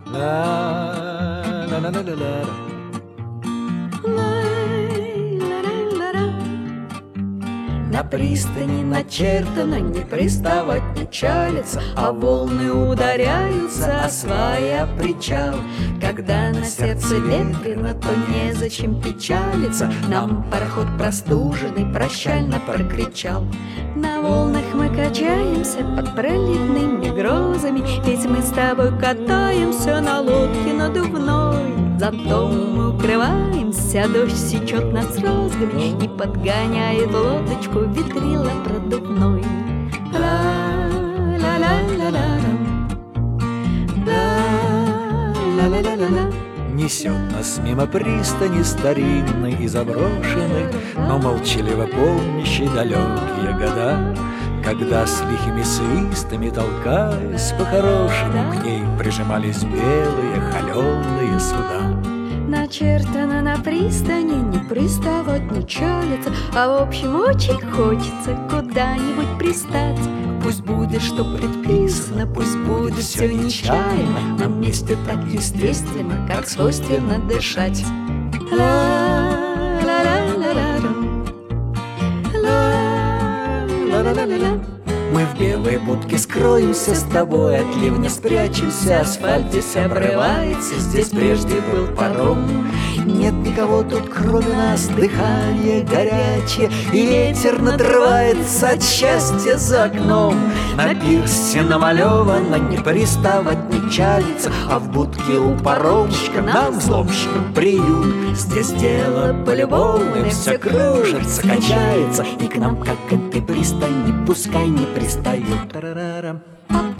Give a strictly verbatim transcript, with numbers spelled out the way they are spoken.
Ла-ла-ла-ла-ла-ла. На пристани начертано не приставать, не чалиться, а волны ударяются о свая причал. Когда на сердце ветрено, то незачем печалиться. Нам пароход простуженный прощально прокричал. На волнах мы качаемся под проливными грозами, ведь мы с тобой катаемся на лодке надувной. Зонтом мы укрываемся, дождь сечет нас розгами и подгоняет лодочку ветрила продувной. Ла-ла-ла-ла-ла. Несет нас мимо пристани старинной и заброшенной, но молчаливо помнящей далекие года, когда с лихими свистами, толкаясь по-хорошему, к ней прижимались белые холеные суда. Начертано на пристани не приставать, не чалиться, а в общем очень хочется куда-нибудь пристать. Пусть будет, что предписано, пусть будет все нечаянно, нам вместе так естественно, как свойственно дышать. Ла-ла-ла-ла-ла. Ла-ла-ла-ла-ла. Мы в белой будке скроемся с тобой, от ливня спрячемся, асфальт здесь обрывается, здесь прежде был паром. Нет никого тут, кроме нас, дыхание горячее, и ветер надрывается от счастья за окном. На пирсе намалевано не приставать, не чалиться, а в будке у паромщика нам, взломщикам, приют. Здесь дело полюбовное, все кружится, качается, и к нам, как к этой пристани, пускай не пристают. Тарарарам.